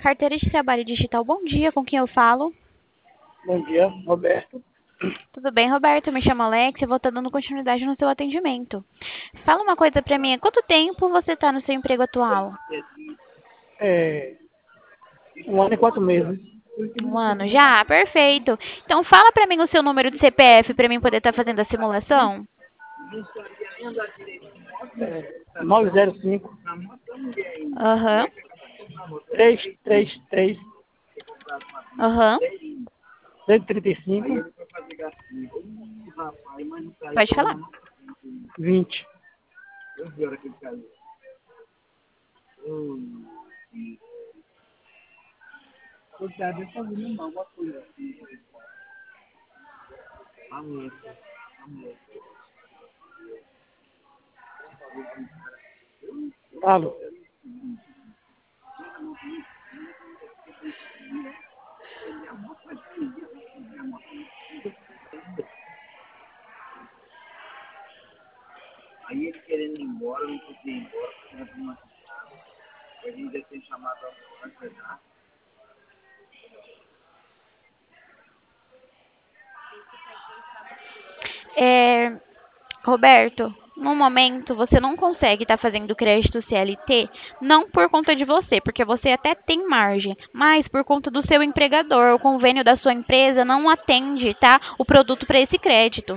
Carteira de Trabalho Digital, bom dia, com quem eu falo? Bom dia, Roberto. Tudo bem, Roberto? Me chamo Alex e vou estar dando continuidade no seu atendimento. Fala uma coisa pra mim, há quanto tempo você está no seu emprego atual? É, 1 ano e 4 meses. Um ano já? Perfeito. Então fala pra mim o seu número de CPF pra mim poder estar fazendo a simulação. 905 Aham, 333 aham. 135 Pode falar. 20. Alô. Roberto, no momento você não consegue estar fazendo crédito CLT, não por conta de você, porque você até tem margem, mas por conta do seu empregador. O convênio da sua empresa não atende, tá, o produto para esse crédito.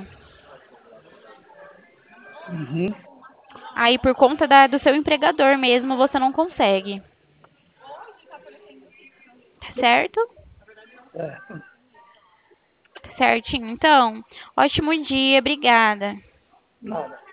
Uhum. Aí por conta do seu empregador mesmo, você não consegue. Certo? É. Certinho. Então, ótimo dia, obrigada. Nada.